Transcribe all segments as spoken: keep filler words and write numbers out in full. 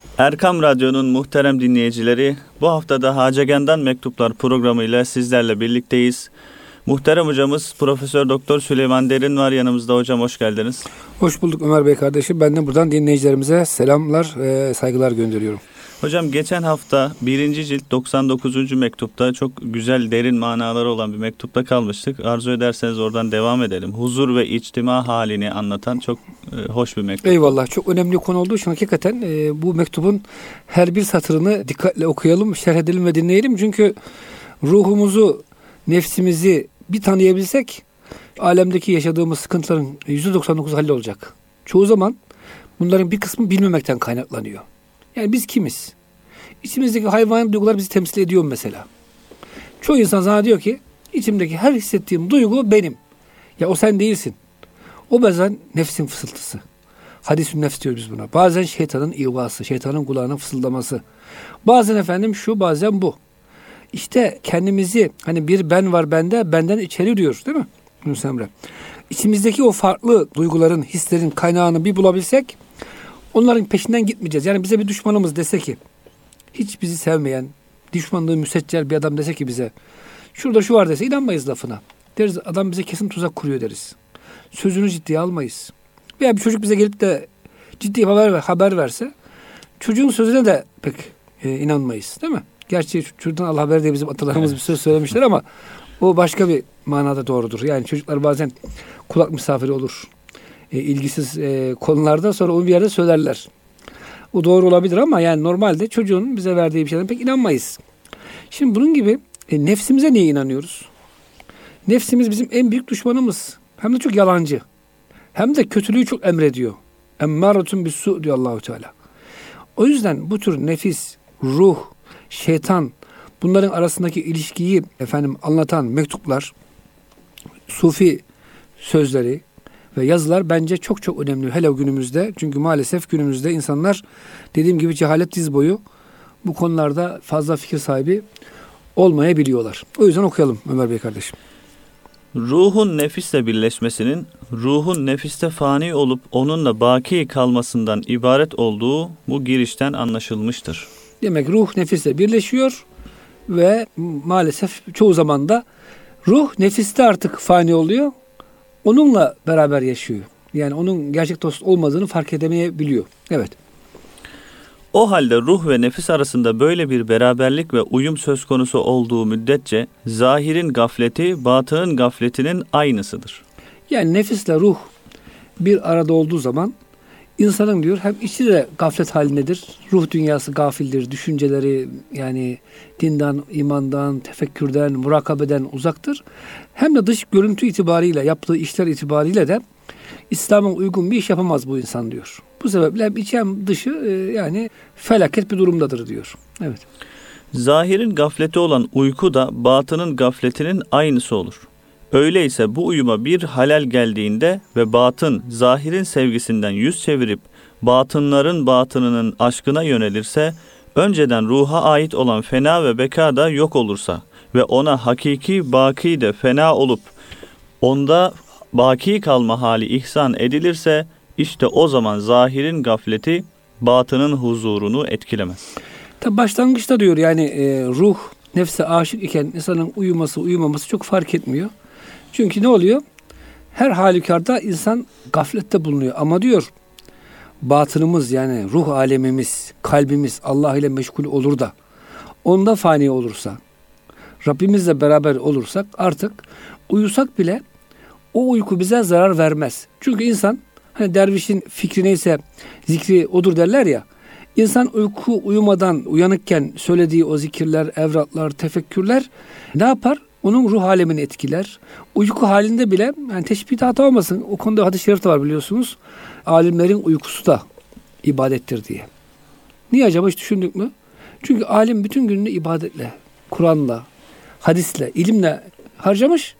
Erkam Radyo'nun muhterem dinleyicileri, bu hafta da Hacegan'dan Mektuplar programıyla sizlerle birlikteyiz. Muhterem hocamız Profesör Doktor Süleyman Derin var yanımızda. Hocam hoş geldiniz. Hoş bulduk Ömer Bey kardeşim. Ben de buradan dinleyicilerimize selamlar ve saygılar gönderiyorum. Hocam geçen hafta birinci cilt doksan dokuzuncu mektupta çok güzel derin manaları olan bir mektupta kalmıştık. Arzu ederseniz oradan devam edelim. Huzur ve içtima halini anlatan çok e, hoş bir mektup. Eyvallah. Çok önemli konu olduğu için hakikaten e, bu mektubun her bir satırını dikkatle okuyalım, şerh edelim ve dinleyelim. Çünkü ruhumuzu, nefsimizi bir tanıyabilsek alemdeki yaşadığımız sıkıntıların yüzde doksan dokuz hallolacak. Çoğu zaman bunların bir kısmı bilmemekten kaynaklanıyor. Yani biz kimiz? İçimizdeki hayvani duygular bizi temsil ediyor mesela. Çoğu insan sana diyor ki içimdeki her hissettiğim duygu benim. Ya o sen değilsin. O bazen nefsin fısıltısı. Hadis-ü nefs diyoruz biz buna. Bazen şeytanın ivası, şeytanın kulağına fısıldaması. Bazen efendim şu, bazen bu. İşte kendimizi hani bir ben var bende, benden içeri diyor değil mi Yunus Emre? İçimizdeki o farklı duyguların, hislerin kaynağını bir bulabilsek onların peşinden gitmeyeceğiz. Yani bize bir düşmanımız dese ki, hiç bizi sevmeyen, düşmanlığı müseccel bir adam dese ki bize, şurada şu var dese inanmayız lafına. Deriz adam bize kesin tuzak kuruyor deriz. Sözünü ciddiye almayız. Veya bir çocuk bize gelip de ciddi haber, haber verse, çocuğun sözüne de pek e, inanmayız değil mi? Gerçi çocuktan al haber diye bizim atalarımız bir söz söylemişler ama o başka bir manada doğrudur. Yani çocuklar bazen kulak misafiri olur. E, ilgisiz e, konularda sonra onu bir yerde söylerler. O doğru olabilir ama yani normalde çocuğun bize verdiği bir şeyden pek inanmayız. Şimdi bunun gibi e, nefsimize niye inanıyoruz? Nefsimiz bizim en büyük düşmanımız. Hem de çok yalancı. Hem de kötülüğü çok emrediyor. Emmâretun bis-su diyor Allahu Teala. O yüzden bu tür nefis, ruh, şeytan bunların arasındaki ilişkiyi efendim anlatan mektuplar, sufi sözleri ve yazılar bence çok çok önemli. Hele günümüzde. Çünkü maalesef günümüzde insanlar dediğim gibi cehalet diz boyu bu konularda fazla fikir sahibi olmayabiliyorlar. O yüzden okuyalım Ömer Bey kardeşim. Ruhun nefisle birleşmesinin, ruhun nefiste fani olup onunla baki kalmasından ibaret olduğu bu girişten anlaşılmıştır. Demek ruh nefisle birleşiyor ve maalesef çoğu zaman da ruh nefiste artık fani oluyor. Onunla beraber yaşıyor. Yani onun gerçek dost olmadığını fark edemeyebiliyor. Evet. O halde ruh ve nefis arasında böyle bir beraberlik ve uyum söz konusu olduğu müddetçe zahirin gafleti, batının gafletinin aynısıdır. Yani nefisle ruh bir arada olduğu zaman insanın diyor hem içi de gaflet halindedir. Ruh dünyası gafildir. Düşünceleri yani dinden, imandan, tefekkürden, murakabeden uzaktır. Hem de dış görüntü itibariyle, yaptığı işler itibariyle de İslam'a uygun bir iş yapamaz bu insan diyor. Bu sebeple hem içi hem dışı yani felaket bir durumdadır diyor. Evet. Zahirin gafleti olan uyku da batının gafletinin aynısı olur. Öyleyse bu uyuma bir halal geldiğinde ve batın zahirin sevgisinden yüz çevirip batınların batınının aşkına yönelirse, önceden ruha ait olan fena ve beka da yok olursa ve ona hakiki baki de fena olup onda baki kalma hali ihsan edilirse, işte o zaman zahirin gafleti batının huzurunu etkilemez. Tabi başlangıçta diyor yani e, ruh nefse aşık iken insanın uyuması uyumaması çok fark etmiyor. Çünkü ne oluyor? Her halükarda insan gaflette bulunuyor. Ama diyor batınımız yani ruh alemimiz, kalbimiz Allah ile meşgul olur da onda fani olursa, Rabbimizle beraber olursak artık uyusak bile o uyku bize zarar vermez. Çünkü insan hani dervişin fikri neyse zikri odur derler ya. İnsan uyku uyumadan uyanıkken söylediği o zikirler, evratlar, tefekkürler ne yapar? Onun ruh alemini etkiler. Uyku halinde bile yani teşbihte hata olmasın. O konuda hadis-i şerif de var biliyorsunuz. Alimlerin uykusu da ibadettir diye. Niye acaba hiç düşündük mü? Çünkü alim bütün gününü ibadetle, Kur'an'la, hadisle, ilimle harcamış.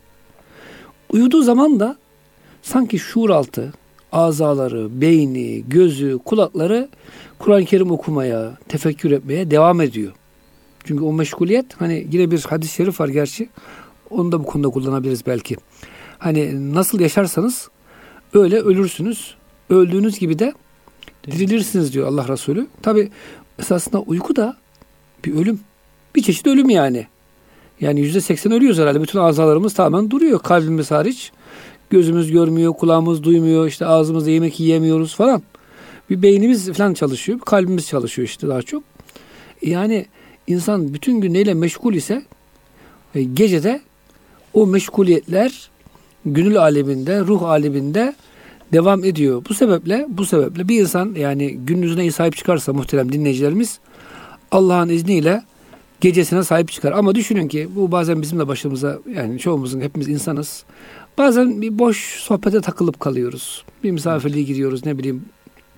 Uyuduğu zaman da sanki şuur altı, azaları, beyni, gözü, kulakları Kur'an-ı Kerim okumaya, tefekkür etmeye devam ediyor. Çünkü o meşguliyet hani yine bir hadis-i şerif var gerçi. Onu da bu konuda kullanabiliriz belki. Hani nasıl yaşarsanız öyle ölürsünüz. Öldüğünüz gibi de dirilirsiniz diyor Allah Resulü. Tabi esasında uyku da bir ölüm. Bir çeşit ölüm yani. Yani yüzde seksen ölüyoruz herhalde. Bütün azalarımız tamamen duruyor. Kalbimiz hariç. Gözümüz görmüyor, kulağımız duymuyor, işte ağzımızda yemek yiyemiyoruz falan. Bir beynimiz falan çalışıyor, kalbimiz çalışıyor işte daha çok. Yani insan bütün gün neyle meşgul ise e, gecede o meşguliyetler gönül aleminde, ruh aleminde devam ediyor. Bu sebeple bu sebeple bir insan yani gündüzüne iyi sahip çıkarsa muhterem dinleyicilerimiz Allah'ın izniyle gecesine sahip çıkar. Ama düşünün ki bu bazen bizim de başımıza yani çoğumuzun hepimiz insanız. Bazen bir boş sohbete takılıp kalıyoruz. Bir misafirliğe gidiyoruz ne bileyim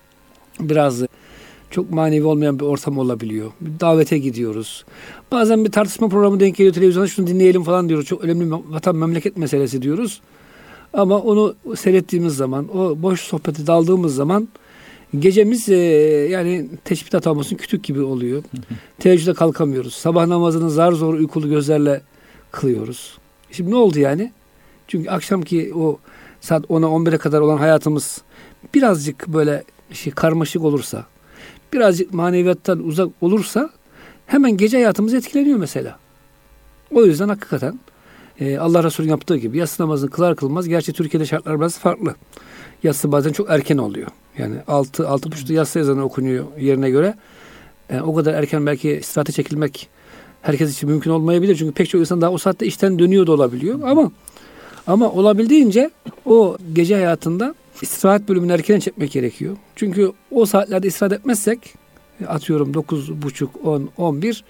biraz çok manevi olmayan bir ortam olabiliyor. Bir davete gidiyoruz. Bazen bir tartışma programı denk geliyor televizyonda şunu dinleyelim falan diyoruz. Çok önemli vatan memleket meselesi diyoruz. Ama onu seyrettiğimiz zaman o boş sohbete daldığımız zaman gecemiz e, yani teşbih atamasın kütük gibi oluyor. Teheccüde kalkamıyoruz. Sabah namazını zar zor uykulu gözlerle kılıyoruz. Şimdi ne oldu yani? Çünkü akşamki o saat ona on bire kadar olan hayatımız birazcık böyle şey karmaşık olursa, birazcık maneviyattan uzak olursa hemen gece hayatımız etkileniyor mesela. O yüzden hakikaten e, Allah Resulü'nün yaptığı gibi yatsı namazını kılar kılmaz, gerçi Türkiye'de şartlar biraz farklı. Yatsı bazen çok erken oluyor. Yani altı altı buçukta yatsı ezanı okunuyor yerine göre. Yani o kadar erken belki istirahate çekilmek herkes için mümkün olmayabilir. Çünkü pek çok insan daha o saatte işten dönüyor da olabiliyor. Ama ama olabildiğince o gece hayatında istirahat bölümünü erken çekmek gerekiyor. Çünkü o saatlerde istirahat etmezsek atıyorum dokuz buçuk, on, on bir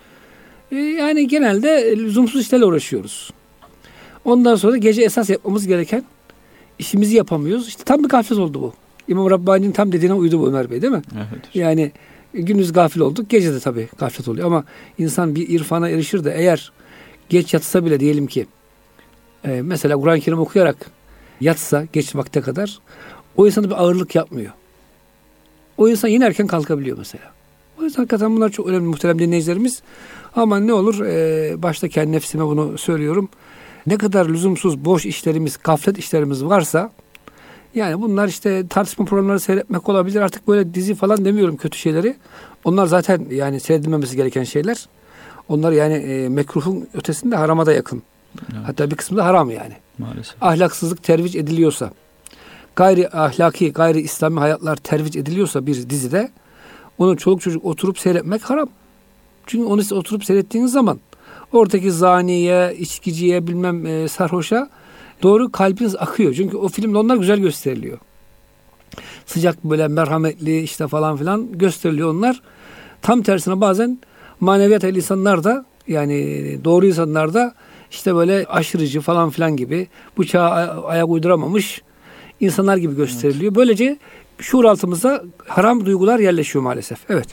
yani genelde lüzumsuz işlerle uğraşıyoruz. Ondan sonra gece esas yapmamız gereken işimizi yapamıyoruz. İşte tam bir gaflet oldu bu. İmam Rabbani'nin tam dediğine uydu bu Ömer Bey değil mi? Evet. Yani gündüz gafil olduk, gece de tabii gaflet oluyor. Ama insan bir irfana erişir de eğer geç yatsa bile diyelim ki e, mesela Kur'an-ı Kerim okuyarak yatsa geç vakte kadar o insana bir ağırlık yapmıyor. O insan yine erken kalkabiliyor mesela. O yüzden hakikaten bunlar çok önemli muhterem dinleyicilerimiz. Ama ne olur e, başta kendi nefsime bunu söylüyorum. Ne kadar lüzumsuz boş işlerimiz, gaflet işlerimiz varsa yani bunlar işte tartışma programları seyretmek olabilir. Artık böyle dizi falan demiyorum kötü şeyleri. Onlar zaten yani seyredilmemesi gereken şeyler. Onlar yani e, mekruhun ötesinde harama da yakın. Evet. Hatta bir kısmı da haram yani. Maalesef. Ahlaksızlık tervic ediliyorsa, gayri ahlaki, gayri İslami hayatlar tervic ediliyorsa bir dizide onu çoluk çocuk oturup seyretmek haram. Çünkü onu siz oturup seyrettiğiniz zaman oradaki zaniye, içkiciye, bilmem e, sarhoşa doğru kalbiniz akıyor. Çünkü o filmde onlar güzel gösteriliyor. Sıcak böyle merhametli işte falan filan gösteriliyor onlar. Tam tersine bazen maneviyat ehli insanlar da yani doğru insanlar da işte böyle aşırıcı falan filan gibi bu çağa ayak uyduramamış insanlar gibi gösteriliyor. Böylece şuur altımıza haram duygular yerleşiyor maalesef. Evet.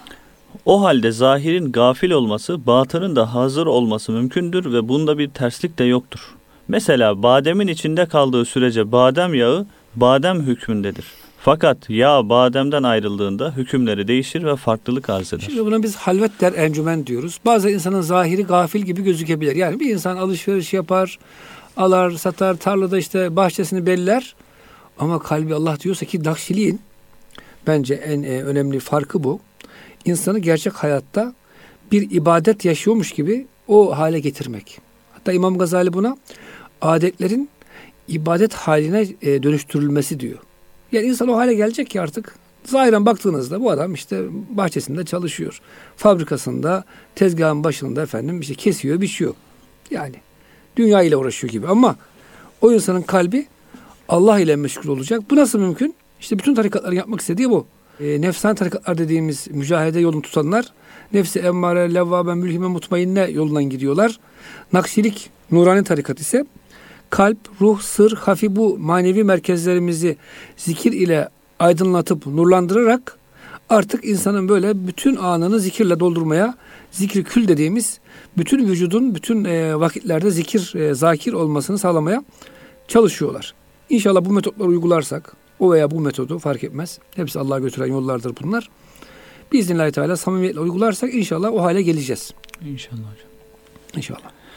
O halde zahirin gafil olması, batının da hazır olması mümkündür ve bunda bir terslik de yoktur. Mesela bademin içinde kaldığı sürece badem yağı badem hükmündedir. Fakat yağ bademden ayrıldığında hükümleri değişir ve farklılık arz eder. Şimdi buna biz halvet der, encümen diyoruz. Bazı insanın zahiri gafil gibi gözükebilir. Yani bir insan alışveriş yapar, alar, satar, tarlada işte bahçesini beller. Ama kalbi Allah diyorsa ki Nakşiliğin bence en e, önemli farkı bu. İnsanı gerçek hayatta bir ibadet yaşıyormuş gibi o hale getirmek. Hatta İmam Gazali buna adetlerin ibadet haline e, dönüştürülmesi diyor. Yani insan o hale gelecek ki artık zahiren baktığınızda bu adam işte bahçesinde çalışıyor. Fabrikasında, tezgahın başında efendim işte kesiyor, biçiyor. Yani dünya ile uğraşıyor gibi ama o insanın kalbi Allah ile meşgul olacak. Bu nasıl mümkün? İşte bütün tarikatların yapmak istediği bu. E, nefsani tarikatlar dediğimiz mücahede yolunu tutanlar nefsi emmare, levvabe, mülhime, mutmainne yolundan gidiyorlar. Nakşilik, nurani tarikat ise kalp, ruh, sır, hafi bu manevi merkezlerimizi zikir ile aydınlatıp nurlandırarak artık insanın böyle bütün anını zikirle doldurmaya, zikir kül dediğimiz bütün vücudun bütün e, vakitlerde zikir, e, zakir olmasını sağlamaya çalışıyorlar. İnşallah bu metotları uygularsak, o veya bu metodu fark etmez. Hepsi Allah'a götüren yollardır bunlar. Biiznillahü Teala samimiyetle uygularsak inşallah o hale geleceğiz. İnşallah hocam. İnşallah.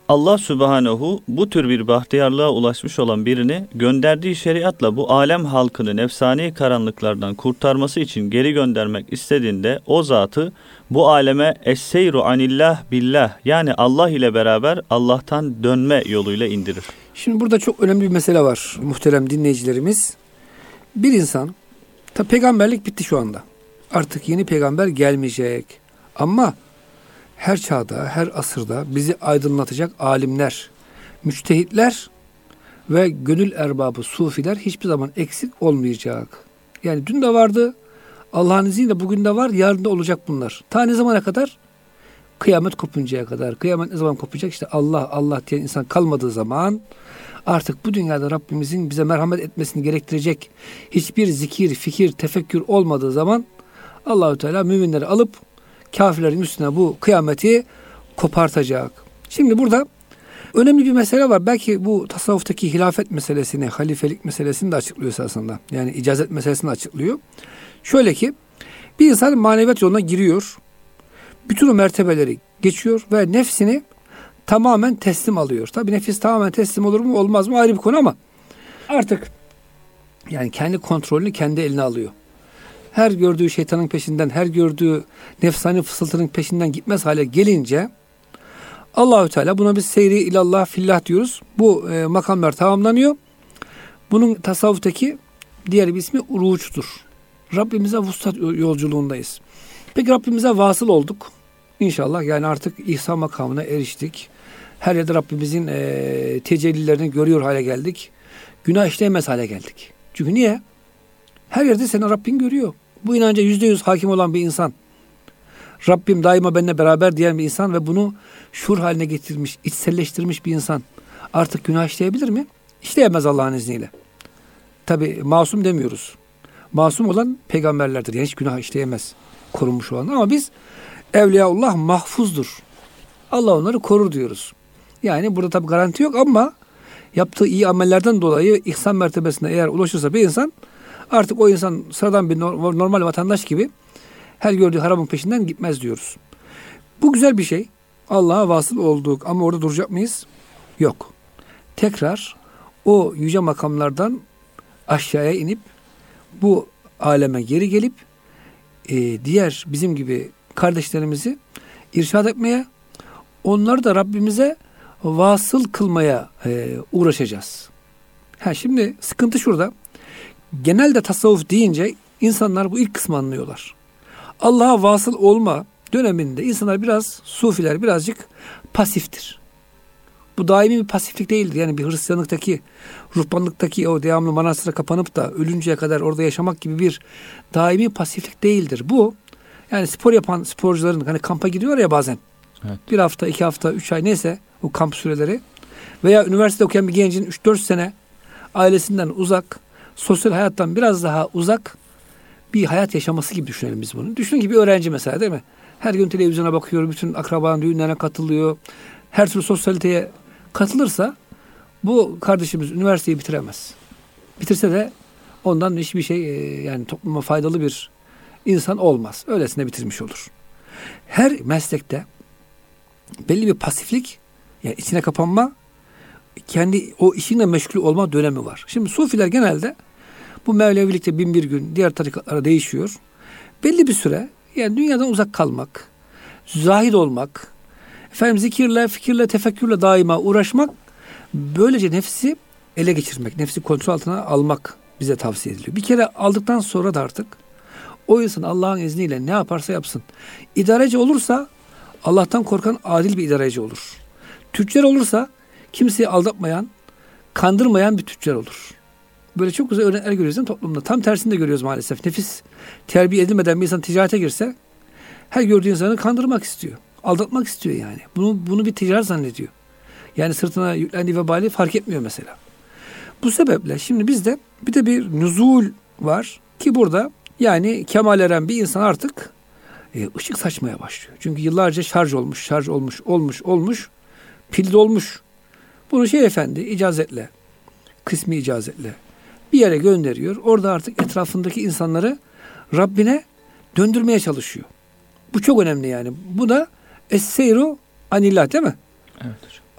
Allah Sübhanehu bu tür bir bahtiyarlığa ulaşmış olan birini gönderdiği şeriatla bu alem halkını nefsani karanlıklardan kurtarması için geri göndermek istediğinde o zatı bu aleme es-seyru anillah billah, yani Allah ile beraber Allah'tan dönme yoluyla indirir. Şimdi burada çok önemli bir mesele var muhterem dinleyicilerimiz. Bir insan, tabi peygamberlik bitti şu anda. Artık yeni peygamber gelmeyecek. Ama her çağda, her asırda bizi aydınlatacak alimler, müçtehitler ve gönül erbabı, sufiler hiçbir zaman eksik olmayacak. Yani dün de vardı, Allah'ın izniyle bugün de var, yarın da olacak bunlar. Ta ne zamana kadar? Kıyamet kopuncaya kadar. Kıyamet ne zaman kopacak? İşte Allah, Allah diyen insan kalmadığı zaman artık bu dünyada Rabbimizin bize merhamet etmesini gerektirecek hiçbir zikir, fikir, tefekkür olmadığı zaman Allah-u Teala müminleri alıp kafirlerin üstüne bu kıyameti kopartacak. Şimdi burada önemli bir mesele var. Belki bu tasavvuftaki hilafet meselesini, halifelik meselesini de açıklıyor esasında. Yani icazet meselesini açıklıyor. Şöyle ki bir insan maneviyat yoluna giriyor. Bütün o mertebeleri geçiyor ve nefsini tamamen teslim alıyor. Tabii nefis tamamen teslim olur mu olmaz mı ayrı bir konu ama artık yani kendi kontrolünü kendi eline alıyor. Her gördüğü şeytanın peşinden, her gördüğü nefsani fısıltının peşinden gitmez hale gelince Allahü Teala buna biz seyri ilallah fillah diyoruz. Bu e, makamlar tamamlanıyor. Bunun tasavvuftaki diğer bir ismi uruçtur. Rabbimize vuslat yolculuğundayız. Peki Rabbimize vasıl olduk. İnşallah yani artık ihsan makamına eriştik. Her yerde Rabbimizin e, tecellilerini görüyor hale geldik. Günah işleyemez hale geldik. Çünkü niye? Her yerde seni Rabbin görüyor. Bu inanca yüzde yüz hakim olan bir insan. Rabbim daima benimle beraber diyen bir insan ve bunu şuur haline getirmiş, içselleştirmiş bir insan artık günah işleyebilir mi? İşleyemez Allah'ın izniyle. Tabi masum demiyoruz. Masum olan peygamberlerdir. Yani hiç günah işleyemez. Korunmuş olan. Ama biz Evliyaullah mahfuzdur. Allah onları korur diyoruz. Yani burada tabi garanti yok ama yaptığı iyi amellerden dolayı ihsan mertebesine eğer ulaşırsa bir insan artık o insan sıradan bir normal vatandaş gibi her gördüğü haramın peşinden gitmez diyoruz. Bu güzel bir şey. Allah'a vasıl olduk ama orada duracak mıyız? Yok. Tekrar o yüce makamlardan aşağıya inip bu aleme geri gelip e, diğer bizim gibi kardeşlerimizi irşad etmeye, onları da Rabbimize vasıl kılmaya e, uğraşacağız. Ha, şimdi sıkıntı şurada. Genelde tasavvuf deyince insanlar bu ilk kısmı anlıyorlar. Allah'a vasıl olma döneminde insanlar biraz, sufiler birazcık pasiftir. Bu daimi bir pasiflik değildir. Yani bir Hristiyanlıktaki, ruhbanlıktaki o devamlı manastıra kapanıp da ölünceye kadar orada yaşamak gibi bir daimi pasiflik değildir. Bu yani spor yapan sporcuların hani kampa gidiyor ya bazen. Evet. Bir hafta, iki hafta, üç ay neyse o kamp süreleri veya üniversite okuyan bir gencin üç dört sene ailesinden uzak, sosyal hayattan biraz daha uzak bir hayat yaşaması gibi düşünelim biz bunu. Düşünün ki bir öğrenci mesela değil mi? Her gün televizyona bakıyor, bütün akrabanın düğünlerine katılıyor. Her türlü sosyaliteye katılırsa bu kardeşimiz üniversiteyi bitiremez. Bitirse de ondan hiçbir şey yani topluma faydalı bir insan olmaz. Öylesine bitirmiş olur. Her meslekte belli bir pasiflik, yani içine kapanma, kendi o işinle meşgul olma dönemi var. Şimdi sufiler genelde bu Mevlevilikte bin bir gün, diğer tarikatlara değişiyor. Belli bir süre yani dünyadan uzak kalmak, zahid olmak, efendim zikirle, fikirle, tefekkürle daima uğraşmak, böylece nefsi ele geçirmek, nefsi kontrol altına almak bize tavsiye ediliyor. Bir kere aldıktan sonra da artık o insan Allah'ın izniyle ne yaparsa yapsın. İdareci olursa Allah'tan korkan adil bir idareci olur. Tüccar olursa kimseyi aldatmayan, kandırmayan bir tüccar olur. Böyle çok güzel örnekler görüyoruz değil mi toplumda? Tam tersini de görüyoruz maalesef. Nefis terbiye edilmeden bir insan ticarete girse her gördüğü insanı kandırmak istiyor. Aldatmak istiyor yani. Bunu bunu bir ticaret zannediyor. Yani sırtına yüklendiği vebali fark etmiyor mesela. Bu sebeple şimdi bizde bir de bir nüzul var ki burada yani kemal eren bir insan artık e, ışık saçmaya başlıyor. Çünkü yıllarca şarj olmuş, şarj olmuş, olmuş, olmuş, pil dolmuş. Bunu şey efendi icazetle, kısmi icazetle bir yere gönderiyor. Orada artık etrafındaki insanları Rabbine döndürmeye çalışıyor. Bu çok önemli yani. Bu da es-seyru anillah değil mi? Evet hocam.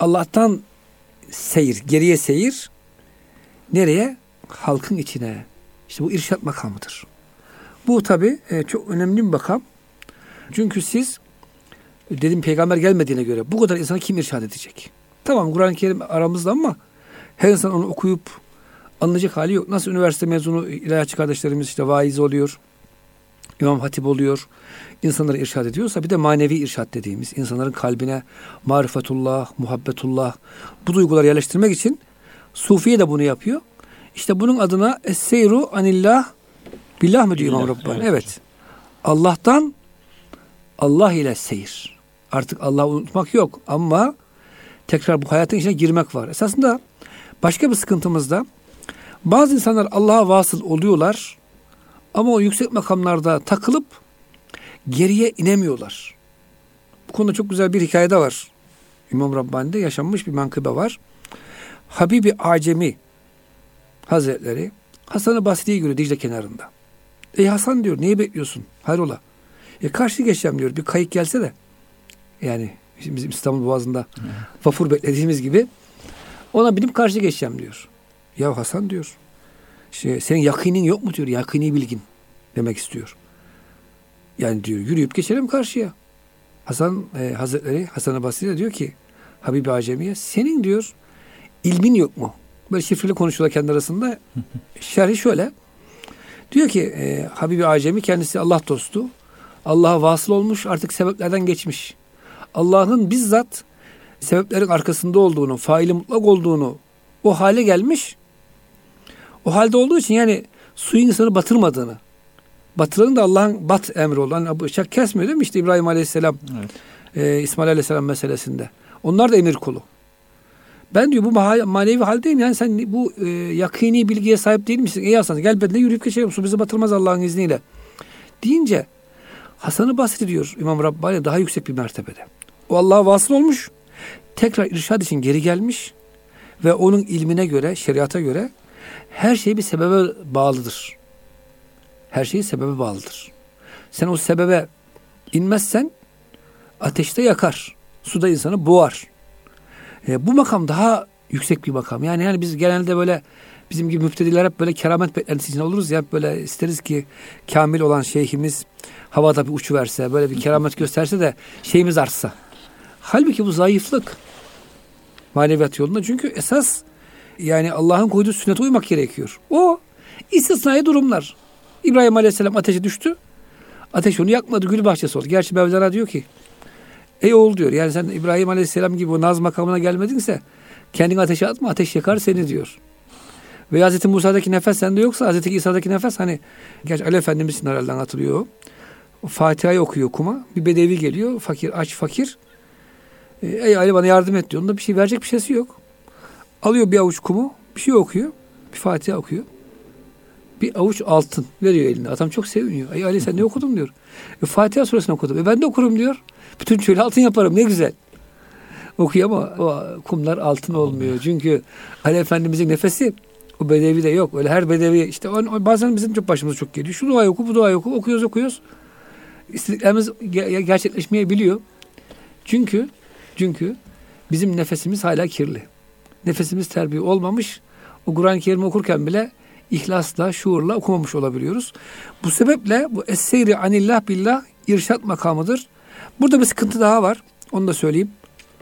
Allah'tan seyir, geriye seyir. Nereye? Halkın içine. İşte bu irşat makamıdır. Bu tabii e, çok önemli bir makam. Çünkü siz, dedim peygamber gelmediğine göre bu kadar insana kim irşad edecek? Tamam, Kur'an-ı Kerim aramızda ama her insan onu okuyup anlayacak hali yok. Nasıl üniversite mezunu ilahiyatçı kardeşlerimiz işte vaiz oluyor, İmam Hatip oluyor, insanları irşad ediyorsa bir de manevi irşad dediğimiz insanların kalbine marifetullah, muhabbetullah bu duyguları yerleştirmek için Sufiye de bunu yapıyor. İşte bunun adına Es-seyru anillah billah mı diyor İmam Rabbani? Evet. evet. Allah'tan Allah ile seyir. Artık Allah'ı unutmak yok ama tekrar bu hayatın içine girmek var. Esasında başka bir sıkıntımız da bazı insanlar Allah'a vasıl oluyorlar ama o yüksek makamlarda takılıp geriye inemiyorlar. Bu konuda çok güzel bir hikayede var. İmam Rabbani'de yaşanmış bir menkıbe var. Habibi Acemi Hazretleri Hasan-ı Basri'yi görüyor Dicle kenarında. Ey Hasan diyor, neyi bekliyorsun? Hayrola? E karşı geçeceğim diyor. Bir kayık gelse de, yani bizim İstanbul Boğazı'nda vapur beklediğimiz gibi, ona binip karşı geçeceğim diyor. Ya Hasan diyor, işte senin yakinin yok mu diyor, yakini bilgin demek istiyor. Yani diyor yürüyüp geçelim karşıya. Hasan e, Hazretleri Hasan-ı Basri de diyor ki Habibi Acemi'ye, senin diyor ilmin yok mu? Böyle şifreli konuşuyorlar kendi arasında. Şerhi şöyle. Diyor ki e, Habibi Acemi kendisi Allah dostu. Allah'a vasıl olmuş, artık sebeplerden geçmiş. Allah'ın bizzat sebeplerin arkasında olduğunu, faili mutlak olduğunu o hale gelmiş. O halde olduğu için yani suyun insanı batırmadığını, batıranın da Allah'ın bat emri olduğunu. Hani bıçak kesmiyor değil mi? İşte İbrahim Aleyhisselam, evet. e, İsmail Aleyhisselam meselesinde. Onlar da emir kulu. Ben diyor bu manevi haldeyim, yani sen bu e, yakini bilgiye sahip değil misin? Ey Hasan, gel benimle yürüyüp geçelim, su bizi batırmaz Allah'ın izniyle deyince Hasan-ı Basri diyor İmam Rabbani daha yüksek bir mertebede. O Allah'a vasıl olmuş, tekrar irşad için geri gelmiş ve onun ilmine göre, şeriata göre her şey bir sebebe bağlıdır. Her şey sebebe bağlıdır. Sen o sebebe inmezsen ateşte yakar, suda insanı boğar. E, bu makam daha yüksek bir makam. Yani yani biz genelde böyle bizim gibi müftediler hep böyle keramet beklentisi içinde oluruz ya, hep böyle isteriz ki kamil olan şeyhimiz havada bir uçuverse, böyle bir keramet gösterse de şeyimiz artsa. Halbuki bu zayıflık maneviyat yolunda. Çünkü esas yani Allah'ın koyduğu sünnete uymak gerekiyor. O istisnai durumlar. İbrahim Aleyhisselam ateşe düştü. Ateş onu yakmadı, gül bahçesi oldu. Gerçi Mevlana diyor ki ey oğul diyor, yani sen İbrahim Aleyhisselam gibi o naz makamına gelmedinse kendini ateşe atma, ateş yakar seni diyor. Ve Hazreti Musa'daki nefes sende yoksa Hazreti İsa'daki nefes, hani gerçi Ali Efendimiz'in herhalde anlatılıyor. O Fatiha'yı okuyor kuma. Bir bedevi geliyor, fakir, aç fakir. E, ey Ali bana yardım et diyor. Onda bir şey verecek bir şeysi yok. Alıyor bir avuç kumu, bir şey okuyor. Bir Fatiha okuyor. Bir avuç altın veriyor eline. Adam çok seviniyor. Ey Ali sen ne okudun diyor. E, Fatiha suresini okudum. E ben de okurum diyor. Bütün çölü altın yaparım, ne güzel. Okuyor ama o kumlar altın olmuyor. Çünkü Ali Efendimizin nefesi o bedevi de yok. Öyle her bedevi işte o, bazen bizim çok başımıza çok geliyor. Şu duayı oku, bu duayı oku. Okuyoruz okuyoruz. İstediklerimiz ge- gerçekleşmeyebiliyor. Çünkü çünkü bizim nefesimiz hala kirli. Nefesimiz terbiye olmamış. O Kur'an-ı Kerim okurken bile ihlasla, şuurla okumamış olabiliyoruz. Bu sebeple bu es-seyri anillah billah irşat makamıdır. Burada bir sıkıntı daha var. Onu da söyleyeyim.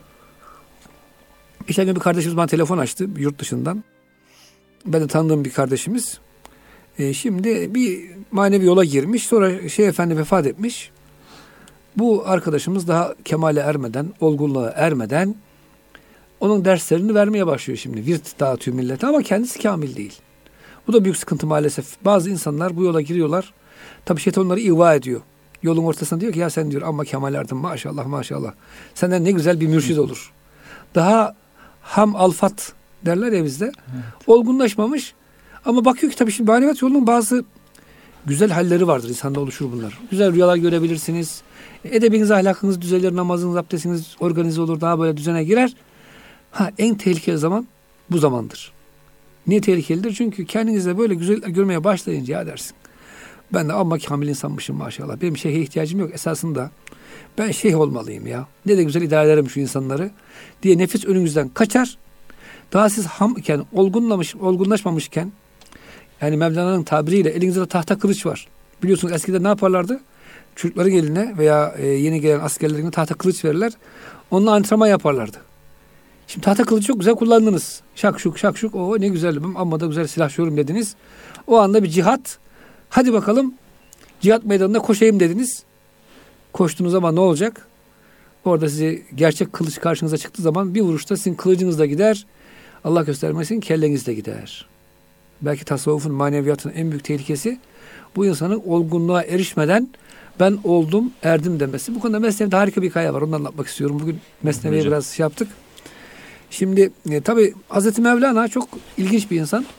Geçen gün bir kardeşimiz bana telefon açtı yurt dışından. Ben de tanıdığım bir kardeşimiz. E, şimdi bir manevi yola girmiş. Sonra şey efendi vefat etmiş. Bu arkadaşımız daha kemale ermeden, olgunluğa ermeden onun derslerini vermeye başlıyor şimdi. Virt dağıtıyor millete ama kendisi kamil değil. Bu da büyük sıkıntı maalesef. Bazı insanlar bu yola giriyorlar. Tabii şeytan onları ihva ediyor. Yolun ortasında diyor ki ya sen diyor amma kemal erdin maşallah maşallah. Senden ne güzel bir mürşid olur. Daha ham alfat derler ya bizde. Evet. Olgunlaşmamış ama bakıyor ki tabii şimdi maneviyat yolunun bazı güzel halleri vardır. İnsanda oluşur bunlar. Güzel rüyalar görebilirsiniz. Edebiniz, ahlakınız düzelir, namazınız, abdestiniz organize olur. Daha böyle düzene girer. Ha en tehlikeli zaman bu zamandır. Niye tehlikelidir? Çünkü kendinizde böyle güzel görmeye başlayınca ya dersin. Ben de amma kamil insanmışım maşallah. Benim şeye ihtiyacım yok. Esasında Ben şeyh olmalıyım ya. Ne de güzel idare ederim şu insanları diye nefis önünüzden kaçar. Daha siz hamken, olgunlamış, olgunlaşmamışken, yani Mevlana'nın tabiriyle elinizde de tahta kılıç var. Biliyorsunuz eskiden ne yaparlardı? Çocukların eline veya e, yeni gelen askerlerine tahta kılıç verirler. Onunla antrenman yaparlardı. Şimdi tahta kılıcı çok güzel kullandınız. Şak şuk şak şuk. O ne güzel. Amma da güzel silahşıyorum dediniz. O anda bir cihat. Hadi bakalım cihat meydanında koşayım dediniz. Koştuğunuz zaman ne olacak? Orada size gerçek kılıç karşınıza çıktığı zaman bir vuruşta sizin kılıcınız da gider. Allah göstermesin kelleniz de gider. Belki tasavvufun, maneviyatın en büyük tehlikesi bu insanın olgunluğa erişmeden ben oldum, erdim demesi. Bu konuda Mesnevi'de harika bir hikaye var. Onu anlatmak istiyorum. Bugün Mesnevi'ye biraz şey yaptık. Şimdi e, tabii Hazreti Mevlana çok ilginç bir insan.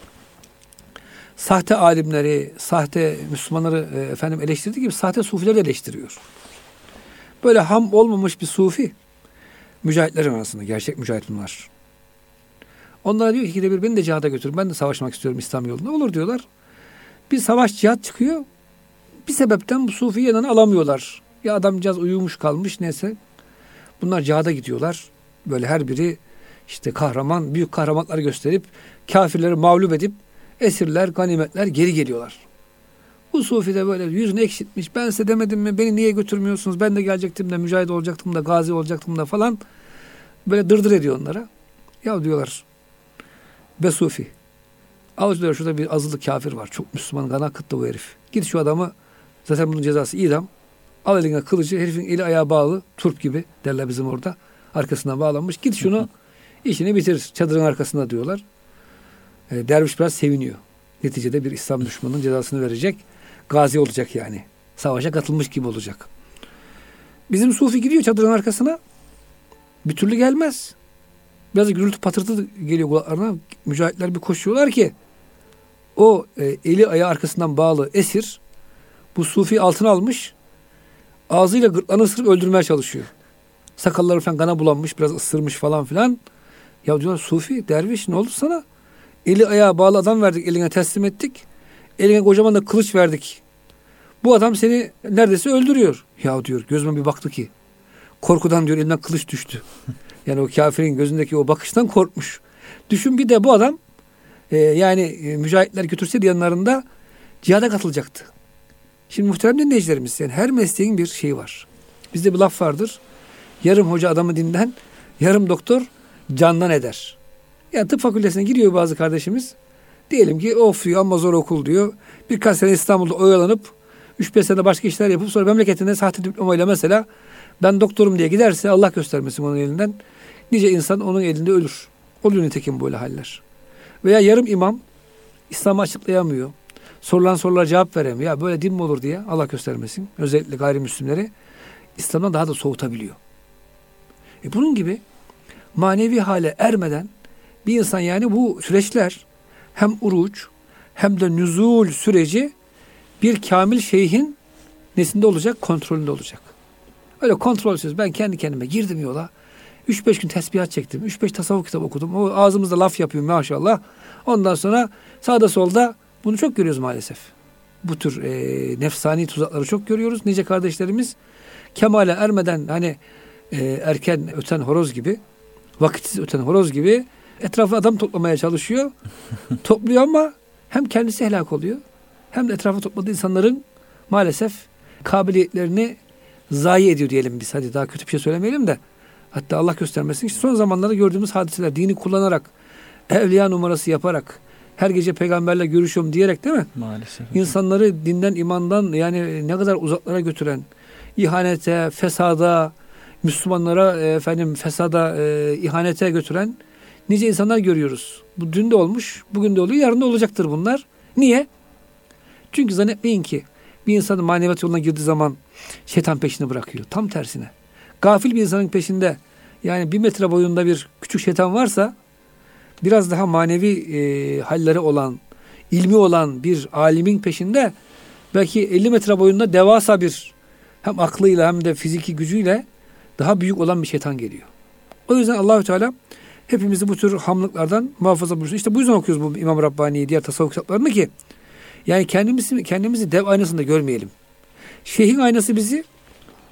Sahte alimleri, sahte Müslümanları e, efendim eleştirdiği gibi sahte sufileri de eleştiriyor. Böyle ham olmamış bir sufi mücahitlerin arasında. Gerçek mücahit bunlar. Onlara diyor ki ikide bir beni de cihada götürün. Ben de savaşmak istiyorum İslam yolunda. Olur diyorlar. Bir savaş cihat çıkıyor. Bir sebepten bu sufiyi yanına alamıyorlar. Ya adamcağız uyumuş kalmış neyse. Bunlar cihada gidiyorlar. Böyle her biri işte kahraman, büyük kahramanları gösterip kafirleri mağlup edip esirler, ganimetler geri geliyorlar. Bu sufi de böyle yüzünü ekşitmiş. Ben size demedim mi? Beni niye götürmüyorsunuz? Ben de gelecektim de mücahit olacaktım da gazi olacaktım da falan. Böyle dırdır ediyor onlara. Ya diyorlar be sufi. Al diyor şurada bir azılı kafir var. Çok Müslüman kana akıttı bu herif. Git şu adamı, zaten bunun cezası idam. Al eline kılıcı, herifin eli ayağı bağlı. Turp gibi derler bizim orada. Arkasından bağlanmış. Git şunu işini bitir çadırın arkasında diyorlar. E, derviş biraz seviniyor. Neticede bir İslam düşmanının cezasını verecek. Gazi olacak yani. Savaşa katılmış gibi olacak. Bizim sufi gidiyor çadırın arkasına. Bir türlü gelmez. Biraz gürültü patırtı geliyor kulaklarına. Mücahitler bir koşuyorlar ki o e, eli ayağı arkasından bağlı esir bu sufi altına almış. Ağzıyla gırtlağını ısırıp öldürmeye çalışıyor. Sakalları falan kana bulanmış. Biraz ısırmış falan filan. Ya diyorlar sufi, derviş ne oldu sana? Eli ayağı bağlı adam verdik. Eline teslim ettik. Eline kocaman da kılıç verdik. Bu adam seni neredeyse öldürüyor. Ya diyor gözüme bir baktı ki korkudan diyor elinden kılıç düştü. Yani o kafirin gözündeki o bakıştan korkmuş. Düşün bir de bu adam e, yani e, mücahitler götürseydi yanlarında cihada katılacaktı. Şimdi muhterem dinleyicilerimiz yani her mesleğin bir şeyi var. Bizde bir laf vardır. Yarım hoca adamı dinden, yarım doktor candan eder. Yani tıp fakültesine giriyor bazı kardeşimiz. Diyelim ki of diyor amma zor okul diyor. Birkaç sene İstanbul'da oyalanıp üç beş sene başka işler yapıp sonra memleketinde sahte diplomayla mesela ben doktorum diye giderse Allah göstermesin onun elinden. Nice insan onun elinde ölür. Oluyor nitekim böyle haller. Veya yarım imam İslam'ı açıklayamıyor. Sorulan sorulara cevap veremiyor. Ya böyle din mi olur diye Allah göstermesin. Özellikle gayrimüslimleri İslam'dan daha da soğutabiliyor. E bunun gibi manevi hale ermeden bir insan yani bu süreçler hem uruç hem de nüzul süreci bir kamil şeyhin nesinde olacak? Kontrolünde olacak. Öyle kontrolsüz ben kendi kendime girdim yola. üç beş gün tesbihat çektim. üç beş tasavvuf kitabı okudum. O ağzımızda laf yapıyor maşallah. Ondan sonra sağda solda bunu çok görüyoruz maalesef. Bu tür e, nefsani tuzakları çok görüyoruz. Nice kardeşlerimiz kemale ermeden hani e, erken öten horoz gibi, vakitsiz öten horoz gibi etrafı adam toplamaya çalışıyor. Topluyor ama hem kendisi helak oluyor hem de etrafı topladığı insanların maalesef kabiliyetlerini zayi ediyor diyelim biz. Hadi daha kötü bir şey söylemeyelim de. Hatta Allah göstermesin. İşte son zamanlarda gördüğümüz hadiseler dini kullanarak, evliya numarası yaparak, her gece peygamberle görüşüyorum diyerek değil mi? Maalesef. İnsanları dinden, imandan yani ne kadar uzaklara götüren, ihanete, fesada, Müslümanlara efendim fesada, e, ihanete götüren nice insanlar görüyoruz. Bu dün de olmuş, bugün de oluyor, yarın da olacaktır bunlar. Niye? Çünkü zannetmeyin ki bir insanın maneviyat yoluna girdiği zaman şeytan peşini bırakıyor. Tam tersine. Gafil bir insanın peşinde yani bir metre boyunda bir küçük şeytan varsa biraz daha manevi e, halleri olan, ilmi olan bir alimin peşinde belki elli metre boyunda devasa bir hem aklıyla hem de fiziki gücüyle daha büyük olan bir şeytan geliyor. O yüzden Allahü Teala hepimizi bu tür hamlıklardan muhafaza buyursun. İşte bu yüzden okuyoruz bu İmam Rabbani'yi, diğer tasavvuf kitaplarını ki yani kendimizi kendimizi dev aynasında görmeyelim. Şeyhin aynası bizi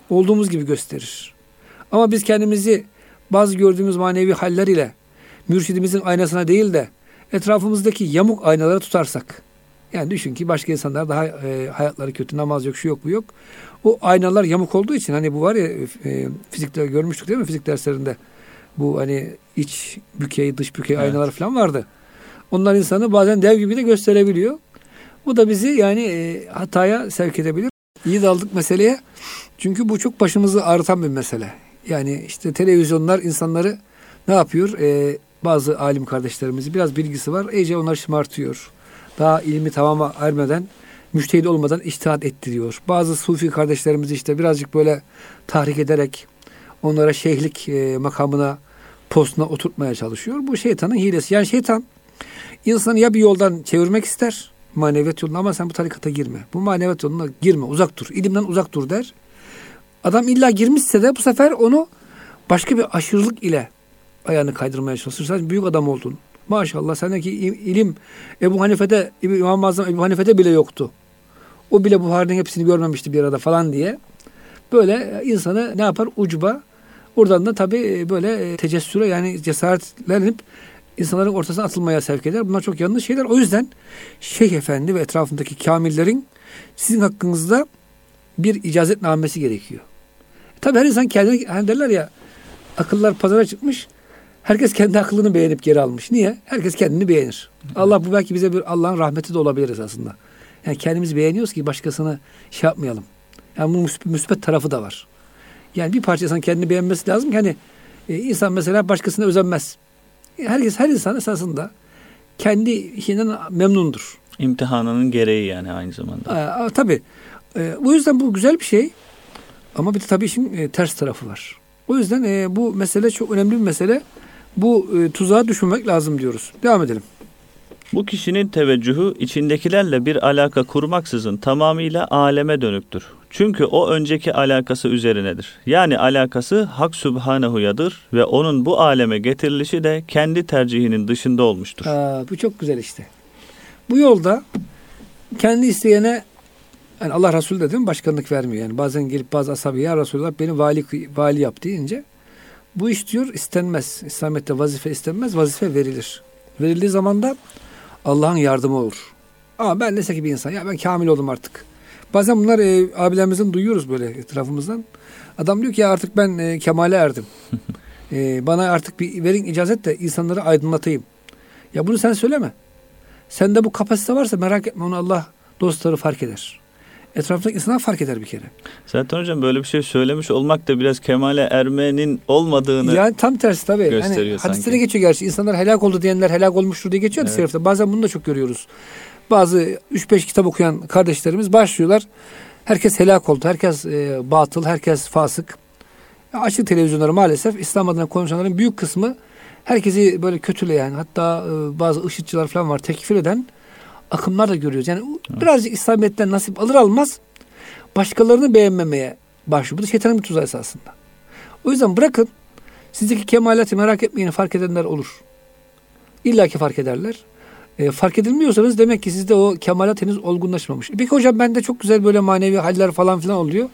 olduğumuz gibi gösterir. Ama biz kendimizi bazı gördüğümüz manevi haller ile mürşidimizin aynasına değil de etrafımızdaki yamuk aynalara tutarsak, yani düşün ki başka insanlar daha e, hayatları kötü, namaz yok, şu yok, bu yok. O aynalar yamuk olduğu için, hani bu var ya e, fizikte görmüştük değil mi, fizik derslerinde? Bu hani iç bükey, dış bükey evet. aynalar falan vardı. Onlar insanı bazen dev gibi de gösterebiliyor. Bu da bizi yani e, hataya sevk edebilir. İyi daldık meseleye. Çünkü bu çok başımızı ağrıtan bir mesele. Yani işte televizyonlar insanları ne yapıyor? E, bazı alim kardeşlerimizi biraz bilgisi var. İyice onları şımartıyor. Daha ilmi tamama ermeden, müştehit olmadan içtihat ettiriyor. Bazı sufi kardeşlerimizi işte birazcık böyle tahrik ederek onlara şeyhlik e, makamına, postuna oturtmaya çalışıyor. Bu şeytanın hilesi. Yani şeytan insanı ya bir yoldan çevirmek ister, maneviyat yoluna, ama sen bu tarikata girme. Bu maneviyat yoluna girme, uzak dur. İlimden uzak dur der. Adam illa girmişse de bu sefer onu başka bir aşırılık ile ayağını kaydırmaya çalışır. Sen büyük adam oldun. Maşallah sendeki ilim Ebu Hanife'de, İmam-ı Azam Ebu Hanife'de bile yoktu. O bile Buhari'nin hepsini görmemişti bir arada falan diye. Böyle insanı ne yapar? Ucuba. Oradan da tabii böyle tecessüre, yani cesaretlenip insanların ortasına atılmaya sevk eder. Bunlar çok yanlış şeyler. O yüzden Şeyh Efendi ve etrafındaki kamillerin sizin hakkınızda bir icazetnamesi gerekiyor. Tabii her insan kendine, hani derler ya, akıllar pazara çıkmış. Herkes kendi aklını beğenip geri almış. Niye? Herkes kendini beğenir. Allah bu belki bize bir Allah'ın rahmeti de olabilir esasında. Yani kendimizi beğeniyoruz ki başkasını şey yapmayalım. Yani bunun müsbet tarafı da var. Yani bir parça insan kendini beğenmesi lazım ki hani e, insan mesela başkasına özenmez. Herkes, her insan esasında kendi işinden memnundur. İmtihanının gereği yani aynı zamanda. Aa, tabii. E, bu yüzden bu güzel bir şey. Ama bir de tabii işin e, ters tarafı var. O yüzden e, bu mesele çok önemli bir mesele. Bu e, tuzağa düşmemek lazım diyoruz. Devam edelim. Bu kişinin teveccühü içindekilerle bir alaka kurmaksızın tamamıyla aleme dönüktür. Çünkü o önceki alakası üzerinedir. Yani alakası Hak Sübhanehu'yadır ve onun bu aleme getirilişi de kendi tercihinin dışında olmuştur. Aa, bu çok güzel işte. Bu yolda kendi isteyene, yani Allah Resulü dedim, başkanlık vermiyor. Yani bazen gelip bazı ashabi, ya Resulullah beni vali, vali yap deyince, bu iş diyor istenmez. İslamiyet'te vazife istenmez, vazife verilir. Verildiği zaman da Allah'ın yardımı olur. Ama ben neyse ki bir insan, ya ben kamil oldum artık. Bazen bunlar e, abilerimizden duyuyoruz böyle etrafımızdan. Adam diyor ki ya artık ben e, kemale erdim. e, bana artık bir verin icazet de insanları aydınlatayım. Ya bunu sen söyleme. Sende bu kapasite varsa merak etme, onu Allah dostları fark eder. Etraftaki insanlar fark eder bir kere. Zaten hocam böyle bir şey söylemiş olmak da biraz kemale ermenin olmadığını yani tam tersi tabii. gösteriyor hani, sanki. Hadiste de geçiyor gerçi. İnsanlar helak oldu diyenler helak olmuştur diye geçiyor. Evet. Bazen bunu da çok görüyoruz. Bazı üç beş kitap okuyan kardeşlerimiz başlıyorlar. Herkes helak oldu. Herkes e, batıl. Herkes fasık. Açık televizyonları maalesef İslam adına konuşanların büyük kısmı herkesi böyle kötüleyen, hatta e, bazı IŞİD'ciler falan var, tekfir eden akımlar da görüyoruz. Yani evet. Birazcık İslamiyet'ten nasip alır almaz başkalarını beğenmemeye başlıyor. Bu da şeytanın bir tuzağı esasında. O yüzden bırakın, sizdeki kemalatı merak etmeyin, fark edenler olur. İlla ki fark ederler. E, fark edilmiyorsanız demek ki sizde o kemalat henüz olgunlaşmamış. Peki hocam bende çok güzel böyle manevi haller falan filan oluyor.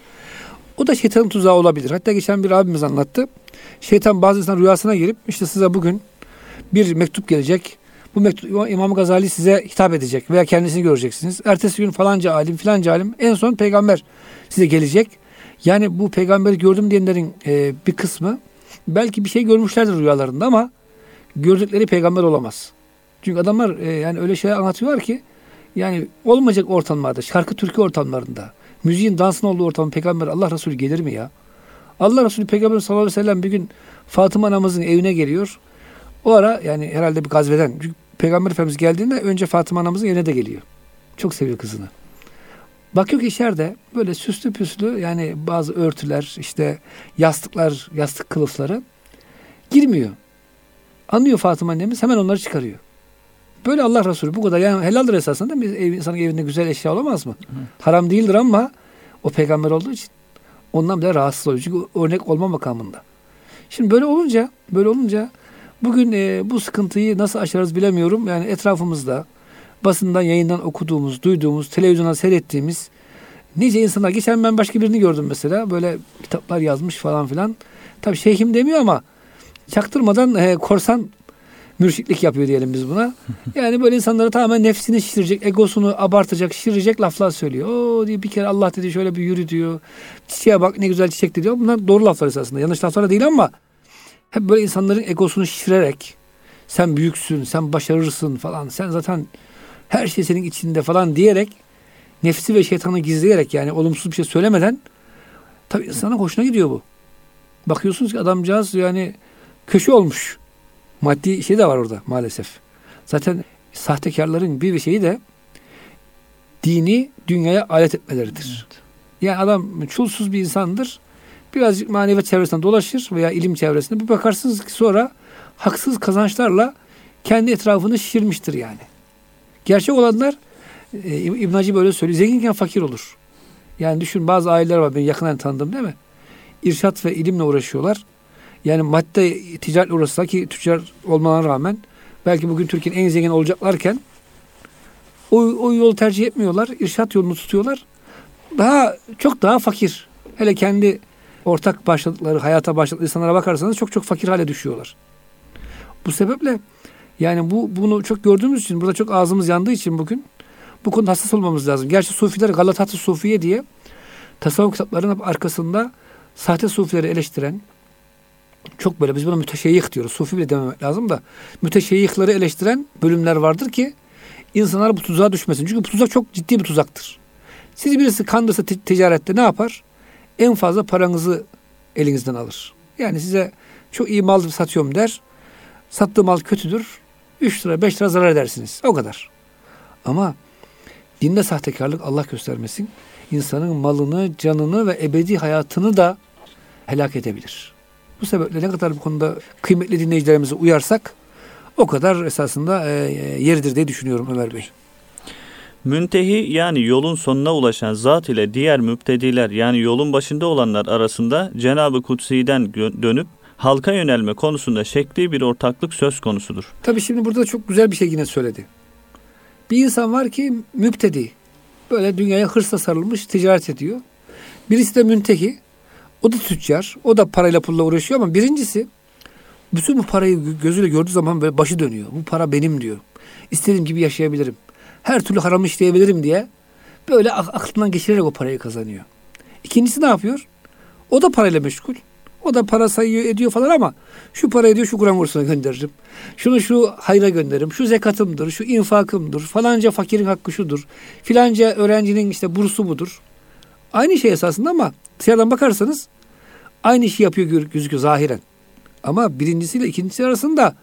O da şeytanın tuzağı olabilir. Hatta geçen bir abimiz anlattı. Şeytan bazı insan rüyasına girip işte size bugün bir mektup gelecek. Bu mektup İmam Gazali size hitap edecek veya kendisini göreceksiniz. Ertesi gün falanca alim filanca alim, en son peygamber size gelecek. Yani bu peygamberi gördüm diyenlerin e, bir kısmı belki bir şey görmüşlerdir rüyalarında ama gördükleri peygamber olamaz. Çünkü adamlar e, yani öyle şeyler anlatıyorlar ki yani olmayacak ortamlarda, şarkı türkü ortamlarında, müziğin, dansın olduğu ortamda peygamber, Allah Resulü gelir mi ya? Allah Resulü peygamber sallallahu aleyhi ve sellem bir gün Fatıma anamızın evine geliyor. O ara yani herhalde bir gazveden. Çünkü Peygamber Efendimiz geldiğinde önce Fatıma anamızın evine de geliyor. Çok seviyor kızını. Bakıyor ki içeride böyle süslü püslü, yani bazı örtüler, işte yastıklar, yastık kılıfları girmiyor. Anlıyor Fatıma annemiz, hemen onları çıkarıyor. Böyle Allah Resulü bu kadar, yani helaldir esasında, değil mi? Ev, insanın evinde güzel eşya olamaz mı? Hı. Haram değildir ama o peygamber olduğu için ondan bile rahatsız oluyor. Çünkü örnek olma makamında. Şimdi böyle olunca, böyle olunca bugün e, bu sıkıntıyı nasıl aşarız bilemiyorum. Yani etrafımızda basından, yayından okuduğumuz, duyduğumuz, televizyondan seyrettiğimiz Nice insanlar. Geçen ben başka birini gördüm mesela. Böyle kitaplar yazmış falan filan. Tabii şeyhim demiyor ama çaktırmadan e, korsan mürşitlik yapıyor diyelim biz buna. Yani böyle insanlara tamamen nefsini şişirecek, egosunu abartacak, şişirecek laflar söylüyor. O diye bir kere Allah dedi şöyle bir yürü diyor. Çiçeğe bak ne güzel çiçekti diyor. Bunlar doğru laflar esasında. Yanlış laflar değil ama hep böyle insanların egosunu şişirerek sen büyüksün, sen başarırsın falan. Sen zaten her şey senin içinde falan diyerek nefsi ve şeytanı gizleyerek yani olumsuz bir şey söylemeden tabii insana hoşuna gidiyor bu. Bakıyorsunuz ki adamcağız yani köşe olmuş. Maddi şey de var orada maalesef. Zaten sahtekarların bir şeyi de dini dünyaya alet etmeleridir. Evet. Yani adam çulsuz bir insandır. Birazcık maneviyat çevresinden dolaşır veya ilim çevresinde. Bir bakarsınız ki sonra haksız kazançlarla kendi etrafını şişirmiştir yani. Gerçek olanlar e, İbn Hacı böyle söylüyor. Zenginken fakir olur. Yani düşün bazı aileler var. Ben yakından tanıdım değil mi? İrşat ve ilimle uğraşıyorlar. Yani madde ticaretle uğraşsa ki tüccar olmalarına rağmen belki bugün Türkiye'nin en zengin olacaklarken o, o yolu tercih etmiyorlar. İrşat yolunu tutuyorlar. Daha çok daha fakir. Hele kendi ortak başladıkları, hayata başladıkları insanlara bakarsanız çok çok fakir hale düşüyorlar. Bu sebeple yani bu bunu çok gördüğümüz için burada çok ağzımız yandığı için bugün bu konuda hassas olmamız lazım. Gerçi Sufiler Galatat-ı Sufiye diye tasavvuf kitaplarının arkasında sahte Sufileri eleştiren çok böyle biz buna müteşeyyih diyoruz. Sufi bile dememek lazım da müteşeyyihleri eleştiren bölümler vardır ki insanlar bu tuzağa düşmesin. Çünkü bu tuzak çok ciddi bir tuzaktır. Siz birisi kandırsa t- ticarette ne yapar? En fazla paranızı elinizden alır. Yani size çok iyi mal satıyorum der. Sattığı mal kötüdür. üç lira beş lira zarar edersiniz. O kadar. Ama dinde sahtekarlık Allah göstermesin. İnsanın malını, canını ve ebedi hayatını da helak edebilir. Bu sebeple ne kadar bu konuda kıymetli dinleyicilerimize uyarsak o kadar esasında e, yeridir diye düşünüyorum Ömer Bey. Müntehi yani yolun sonuna ulaşan zat ile diğer müptediler yani yolun başında olanlar arasında Cenab-ı Kutsi'den gö- dönüp halka yönelme konusunda şekli bir ortaklık söz konusudur. Tabii şimdi burada çok güzel bir şey yine söyledi. Bir insan var ki müptedi. Böyle dünyaya hırsla sarılmış ticaret ediyor. Birisi de müntehi. O da tüccar. O da parayla pulla uğraşıyor ama birincisi bütün bu parayı gözüyle gördüğü zaman böyle başı dönüyor. Bu para benim diyor. İstediğim gibi yaşayabilirim. Her türlü haramı işleyebilirim diye böyle aklından geçirerek o parayı kazanıyor. İkincisi ne yapıyor? O da parayla meşgul. O da para sayıyor ediyor falan ama şu parayı diyor şu Kur'an kursuna gönderirim. Şunu şu hayra gönderirim. Şu zekatımdır, şu infakımdır. Falanca fakirin hakkı şudur. Filanca öğrencinin işte bursu budur. Aynı şey esasında ama dışarıdan bakarsanız aynı işi yapıyor gözüküyor zahiren. Ama birincisiyle ikincisi arasında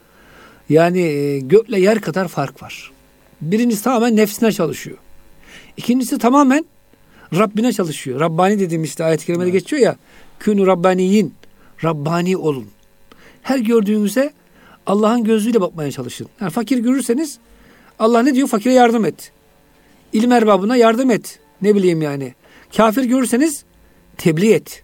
yani gökle yer kadar fark var. Birincisi tamamen nefsine çalışıyor. İkincisi tamamen Rabbine çalışıyor. Rabbani dediğim işte ayet-i kerimede evet. Geçiyor ya. Künü Rabbaniyin. Rabbani olun. Her gördüğünüze Allah'ın gözüyle bakmaya çalışın. Yani fakir görürseniz Allah ne diyor? Fakire yardım et. İlim erbabına yardım et. Ne bileyim yani. Kafir görürseniz tebliğ et.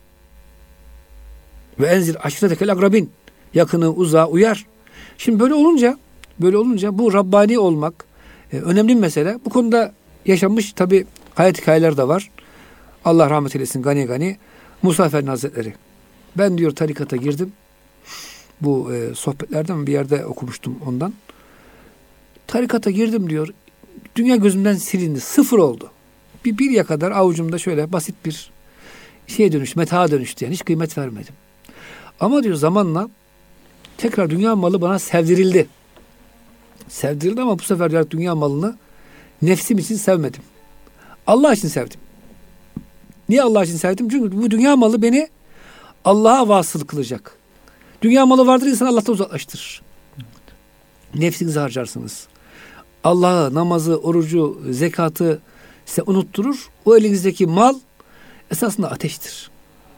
Ve enzil aşiretekel akrabin. Yakını uzağa uyar. Şimdi böyle olunca böyle olunca bu Rabbani olmak e, önemli bir mesele. Bu konuda yaşanmış tabi hayat hikayeler de var. Allah rahmet eylesin gani gani. Musa Efendi Hazretleri. Ben diyor tarikata girdim. Bu e, sohbetlerden bir yerde okumuştum ondan. Tarikata girdim diyor. Dünya gözümden silindi. Sıfır oldu. Bir, bir ya kadar avucumda şöyle basit bir şeye dönüştü. Metaha dönüştü yani. Hiç kıymet vermedim. Ama diyor zamanla tekrar dünya malı bana sevdirildi. Sevdirildi ama bu sefer diyor, dünya malını nefsim için sevmedim. Allah için sevdim. Niye Allah için sevdim? Çünkü bu dünya malı beni Allah'a vasıl kılacak. Dünya malı vardır insan Allah'tan uzaklaştırır. Nefsinizi harcarsınız. Allah'ı, namazı, orucu, zekatı size unutturur. O elinizdeki mal esasında ateştir.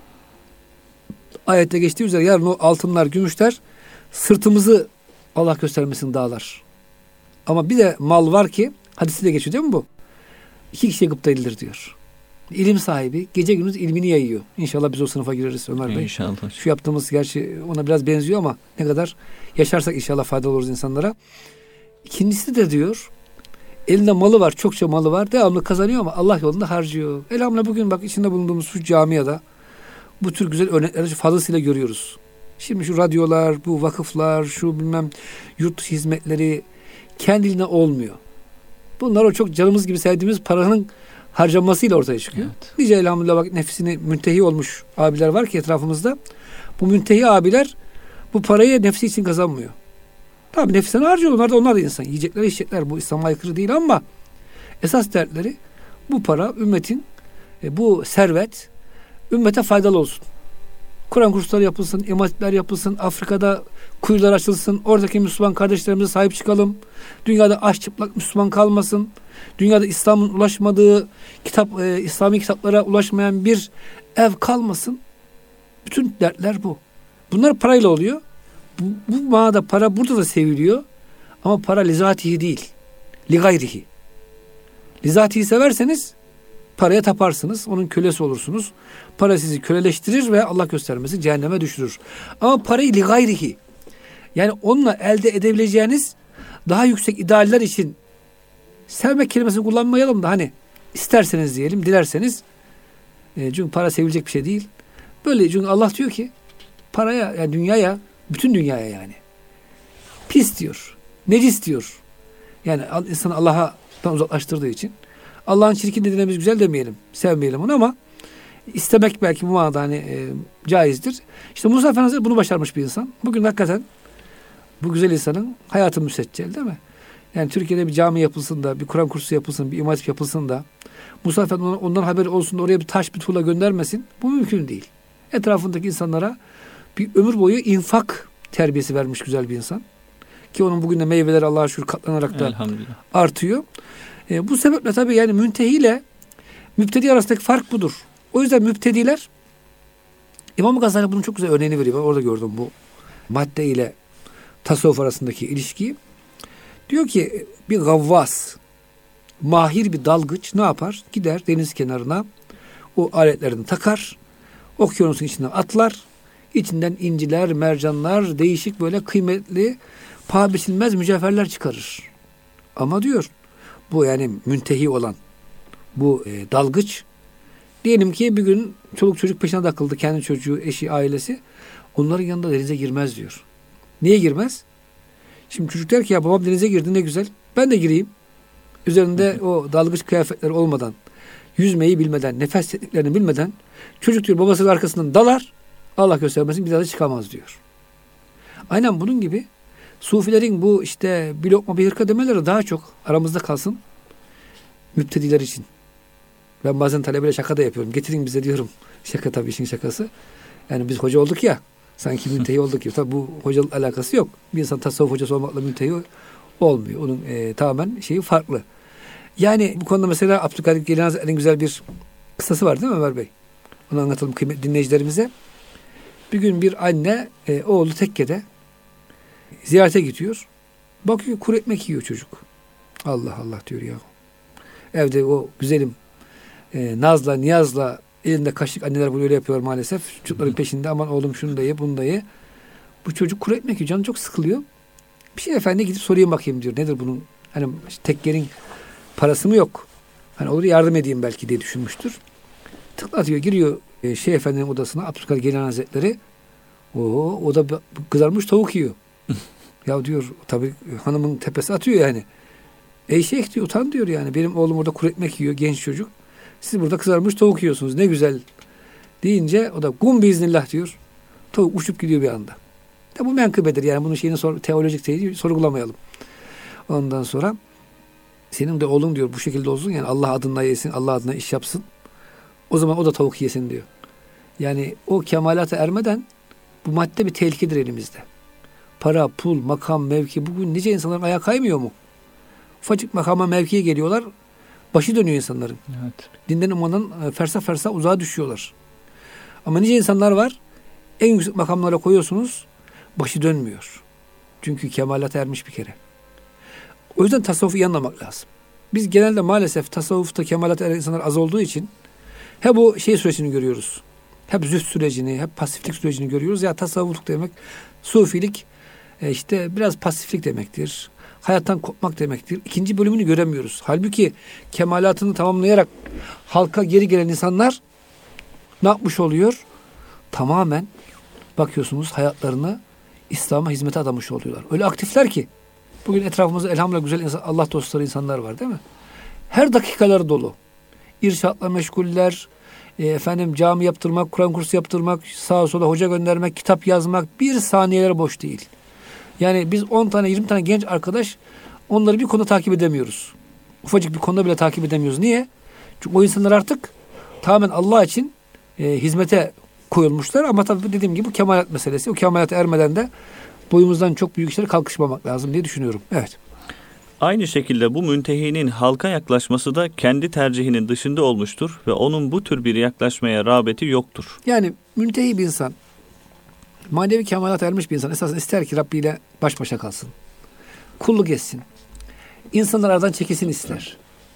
Ayette geçtiği üzere yarın o altınlar, gümüşler sırtımızı Allah göstermesin dağlar. Ama bir de mal var ki hadisi de geçiyor değil mi bu? İki kişiye gıpta edilir diyor. İlim sahibi gece gündüz ilmini yayıyor. İnşallah biz o sınıfa gireriz Ömer Bey. İnşallah. Şu yaptığımız gerçi ona biraz benziyor ama ne kadar yaşarsak inşallah faydalı oluruz insanlara. İkincisi de diyor Elinde malı var, çokça malı var. Devamlı kazanıyor ama Allah yolunda harcıyor. Elhamdülillah bugün bak içinde bulunduğumuz şu camiada bu tür güzel örnekleri fazlasıyla görüyoruz. Şimdi şu radyolar, bu vakıflar, şu bilmem yurt dışı hizmetleri kendiliğine olmuyor. Bunlar o çok canımız gibi sevdiğimiz paranın harcanmasıyla ortaya çıkıyor. Evet. Nice elhamdülillah bak nefsini müntehi olmuş abiler var ki etrafımızda. Bu müntehi abiler bu parayı nefsi için kazanmıyor. Tabii nefsini harcıyor. Onlar da onlar da insan. Yiyecekler, içecekler. Bu İslam'a aykırı değil ama esas dertleri bu para, ümmetin, bu servet ümmete faydalı olsun. Kur'an kursları yapılsın, imam hatipler yapılsın, Afrika'da kuyular açılsın, oradaki Müslüman kardeşlerimize sahip çıkalım. Dünyada aç çıplak Müslüman kalmasın. Dünyada İslam'ın ulaşmadığı kitap, e, İslami kitaplara ulaşmayan bir ev kalmasın. Bütün dertler bu. Bunlar parayla oluyor. Bu, bu manada para burada da seviliyor. Ama para lizatihi değil. Li gayrihi. Lizatihi severseniz paraya taparsınız. Onun kölesi olursunuz. Para sizi köleleştirir ve Allah göstermesin cehenneme düşürür. Ama parayı li gayrihi. Yani onunla elde edebileceğiniz daha yüksek idealler için sevmek kelimesini kullanmayalım da hani isterseniz diyelim, dilerseniz. E, çünkü para sevilecek bir şey değil. Böyle çünkü Allah diyor ki paraya, yani dünyaya, bütün dünyaya yani pis diyor. Necis diyor. Yani insanı Allah'tan uzaklaştırdığı için. Allah'ın çirkin dediğine biz güzel demeyelim. Sevmeyelim onu ama istemek belki bu manada hani e, caizdir. İşte Musa Efendimiz bunu başarmış bir insan. Bugün hakikaten bu güzel insanın hayatı müseccel değil mi? Yani Türkiye'de bir cami yapılsın da, bir Kur'an kursu yapılsın, bir imam hatip yapılsın da Musa Efendimiz ondan haberi olsun da oraya bir taş bir tuğla göndermesin. Bu mümkün değil. Etrafındaki insanlara bir ömür boyu infak terbiyesi vermiş güzel bir insan. Ki onun bugün de meyveleri Allah'a şükür katlanarak da artıyor. E, bu sebeple tabii yani müntehi ile mübtedi arasındaki fark budur. O yüzden mübtediler, İmam Gazali bunun çok güzel örneğini veriyor. Ben orada gördüm bu madde ile tasavvuf arasındaki ilişkiyi. Diyor ki bir gavvas, mahir bir dalgıç ne yapar? Gider deniz kenarına o aletlerini takar, okyanusun içinden atlar, içinden inciler, mercanlar, değişik böyle kıymetli, paha biçilmez mücevherler çıkarır. Ama diyor bu yani müntehi olan bu e, dalgıç diyelim ki bir gün çoluk çocuk peşine takıldı, kendi çocuğu, eşi, ailesi. Onların yanında denize girmez diyor. Niye girmez? Şimdi çocuk der ki ya babam denize girdi ne güzel. Ben de gireyim. Üzerinde o dalgıç kıyafetleri olmadan, yüzmeyi bilmeden, nefes tekniklerini bilmeden çocuk diyor babasının arkasından dalar. Allah göstermesin bir daha da çıkamaz diyor. Aynen bunun gibi Sufilerin bu işte bir lokma bir hırka demeleri daha çok aramızda kalsın müptediler için. Ben bazen talebeyle şaka da yapıyorum. Getirin bize diyorum. Şaka tabii işin şakası. Yani biz hoca olduk ya. Sanki müntehi olduk ya. Tabii bu hocalık alakası yok. Bir insan tasavvuf hocası olmakla müntehi olmuyor. Onun e, tamamen şeyi farklı. Yani bu konuda mesela Abdülkadir Geylani Hazretleri'nin güzel bir kıssası var değil mi Ömer Bey? Onu anlatalım kıymetli dinleyicilerimize. Bir gün bir anne e, oğlu tekkede ziyarete gidiyor. Bakıyor kuru ekmek yiyor çocuk. Allah Allah diyor ya. Evde o güzelim e, Naz'la, Niyaz'la elinde kaşık anneler bunu öyle yapıyorlar maalesef. Çocukların peşinde aman oğlum şunu da ye, bunu da ye. Bu çocuk kuru ekmek yiyor. Canı çok sıkılıyor. Bir şey efendi gidip sorayım bakayım diyor. Nedir bunun? Hani işte tekkenin parası mı yok? Hani olur yardım edeyim belki diye düşünmüştür. Tıklatıyor, giriyor e, şey efendinin odasına Abdülkadir Geylani Hazretleri. O, o da kızarmış tavuk yiyor. Ya diyor tabii hanımın tepesi atıyor yani. Ey şeyh diyor utan diyor yani. Benim oğlum orada kuru ekmek yiyor genç çocuk. Siz burada kızarmış tavuk yiyorsunuz. Ne güzel deyince o da gum biiznillah diyor. Tavuk uçup gidiyor bir anda. Ya bu menkıbedir yani. Bunun şeyini sor, teolojik şeyi sorgulamayalım. Ondan sonra senin de oğlun diyor bu şekilde olsun yani Allah adına yesin, Allah adına iş yapsın. O zaman o da tavuk yesin diyor. Yani o kemalata ermeden bu madde bir tehlikedir elimizde. Para, pul, makam, mevki. Bugün nice insanların ayağı kaymıyor mu? Ufacık makama, mevkiye geliyorlar. Başı dönüyor insanların. Evet. Dinden umandan fersah fersah uzağa düşüyorlar. Ama nice insanlar var. En yüksek makamlara koyuyorsunuz. Başı dönmüyor. Çünkü kemalata ermiş bir kere. O yüzden tasavvufu iyi anlamak lazım. Biz genelde maalesef tasavvufta kemalata eren insanlar az olduğu için hep bu şey sürecini görüyoruz. Hep zühd sürecini, hep pasiflik sürecini görüyoruz. Ya tasavvufluk demek, sufilik e işte biraz pasiflik demektir. hayattan kopmak demektir. İkinci bölümünü göremiyoruz. Halbuki kemalatını tamamlayarak halka geri gelen insanlar ne yapmış oluyor? Tamamen bakıyorsunuz hayatlarını İslam'a hizmete adamış oluyorlar. Öyle aktifler ki bugün etrafımızda elhamdülillah güzel insan, Allah dostları insanlar var değil mi? Her dakikaları dolu. İrşatla meşguller, e, efendim cami yaptırmak, Kur'an kursu yaptırmak, sağa sola hoca göndermek, kitap yazmak bir saniyeler boş değil. Yani biz on tane yirmi tane genç arkadaş onları bir konuda takip edemiyoruz. Ufacık bir konuda bile takip edemiyoruz. Niye? Çünkü o insanlar artık tamamen Allah için e, hizmete koyulmuşlar ama tabii dediğim gibi bu kemalat meselesi. O kemalata ermeden de boyumuzdan çok büyük işlere kalkışmamak lazım diye düşünüyorum. Evet. Aynı şekilde bu müntehinin halka yaklaşması da kendi tercihinin dışında olmuştur ve onun bu tür bir yaklaşmaya rağbeti yoktur. Yani müntehi bir insan, manevi kemalata ermiş bir insan esasında ister ki Rabbi ile baş başa kalsın. Kulluk etsin. İnsanlar aradan çekilsin ister.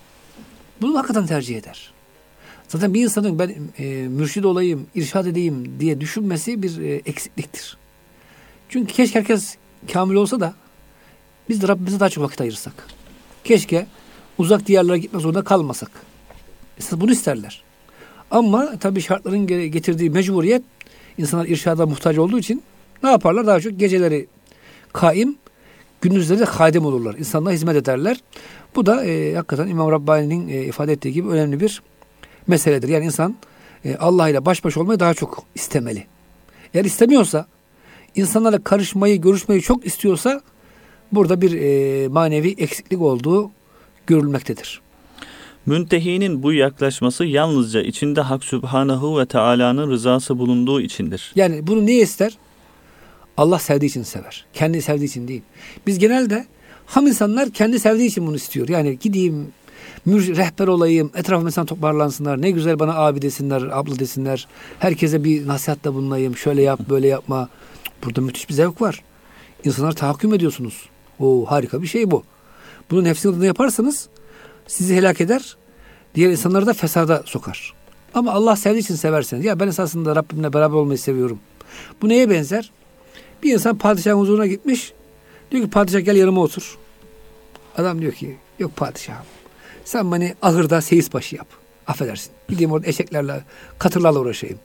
Bunu hakikaten tercih eder. Zaten bir insanın ben e, mürşid olayım, irşad edeyim diye düşünmesi bir e, eksikliktir. Çünkü keşke herkes kamil olsa da biz de Rabbimize daha çok vakit ayırsak. Keşke uzak diyarlara gitmek zorunda kalmasak. Esas bunu isterler. Ama tabii şartların getirdiği mecburiyet insanlar irşada muhtaç olduğu için ne yaparlar? Daha çok geceleri kaim, gündüzleri de hadim olurlar. İnsanlara hizmet ederler. Bu da e, hakikaten İmam Rabbani'nin e, ifade ettiği gibi önemli bir meseledir. Yani insan e, Allah ile baş başa olmayı daha çok istemeli. Eğer istemiyorsa, insanlarla karışmayı, görüşmeyi çok istiyorsa burada bir e, manevi eksiklik olduğu görülmektedir. Müntehinin bu yaklaşması yalnızca içinde Hak Sübhanehu ve Teala'nın rızası bulunduğu içindir. Yani bunu niye ister? Allah sevdiği için sever. Kendi sevdiği için değil. Biz genelde ham insanlar kendi sevdiği için bunu istiyor. Yani gideyim, mür, rehber olayım, etrafım insan toparlansınlar. Ne güzel bana abi desinler, abla desinler. Herkese bir nasihatta bulunayım. Şöyle yap, böyle yapma. Burada müthiş bir zevk var. İnsanlar tahakküm ediyorsunuz. Oo, harika bir şey bu. Bunu nefsin adına yaparsanız sizi helak eder. Diğer insanları da fesada sokar. Ama Allah sevdiği için severseniz. Ya ben esasında Rabbimle beraber olmayı seviyorum. Bu neye benzer? Bir insan padişahın huzuruna gitmiş. Diyor ki padişah gel yanıma otur. Adam diyor ki yok padişahım. Sen beni ahırda seyis başı yap. Affedersin. Gideyim orada eşeklerle, katırlarla uğraşayım.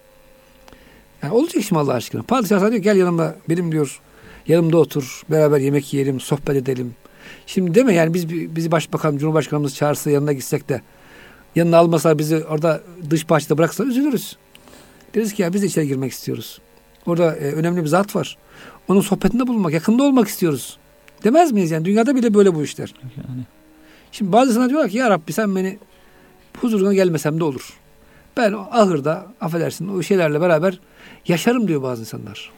Yani olacak iş mi Allah aşkına? Padişah sana diyor gel yanıma benim diyor. Yanımda otur. Beraber yemek yiyelim, sohbet edelim. Şimdi değil mi yani biz bizi başbakan, cumhurbaşkanımız çağırsa yanına gitsek de yanına almasa bizi orada dış bahçede bıraksa üzülürüz. Deriz ki ya biz de içeri girmek istiyoruz. Orada e, önemli bir zat var. Onun sohbetinde bulunmak, yakında olmak istiyoruz. Demez miyiz yani? Dünyada bile böyle bu işler. Yani. Şimdi bazı insanlar diyorlar ki ya Rabbi sen beni huzuruna gelmesem de olur. Ben o ahırda affedersin o şeylerle beraber yaşarım diyor bazı insanlar.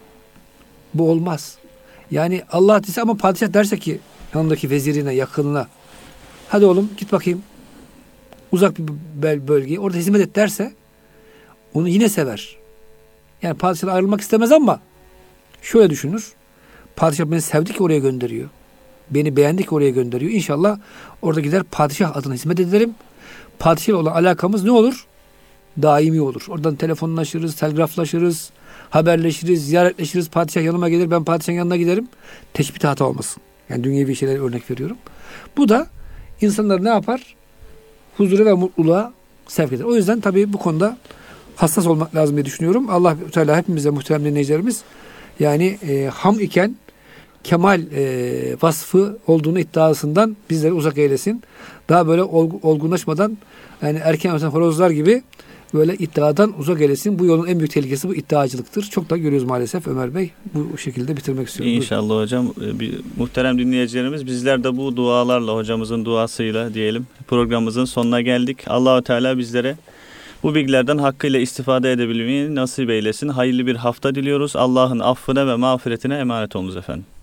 Bu olmaz. Yani Allah dese ama padişah derse ki yanındaki vezirine, yakınına hadi oğlum git bakayım uzak bir bölgeye orada hizmet et derse onu yine sever. Yani padişahdan ayrılmak istemez ama şöyle düşünür. Padişah beni sevdi ki oraya gönderiyor. Beni beğendi ki oraya gönderiyor. İnşallah orada gider padişah adına hizmet ederim. Padişahla olan alakamız ne olur? Daimi olur. Oradan telefonlaşırız, telgraflaşırız, haberleşiriz, ziyaretleşiriz. Padişah yanıma gelir, ben padişahın yanına giderim. Teşbih hata olmasın. Yani dünyevi şeyler örnek veriyorum. Bu da insanları ne yapar? Huzura ve mutluluğa sevk eder. O yüzden tabii bu konuda hassas olmak lazım diye düşünüyorum. Allah Teala hepimize muhterem dinleyicilerimiz yani e, ham iken kemal e, vasfı olduğunu iddiasından bizleri uzak eylesin. Daha böyle ol, olgunlaşmadan yani erken öten horozlar gibi böyle iddiadan uzak eylesin. Bu yolun en büyük tehlikesi bu iddiacılıktır. Çok da görüyoruz maalesef Ömer Bey. Bu şekilde bitirmek istiyorum. İnşallah Buyurun. Hocam. Bir, muhterem dinleyicilerimiz bizler de bu dualarla hocamızın duasıyla diyelim programımızın sonuna geldik. Allah-u Teala bizlere bu bilgilerden hakkıyla istifade edebilmeyi nasip eylesin. Hayırlı bir hafta diliyoruz. Allah'ın affına ve mağfiretine emanet olunuz efendim.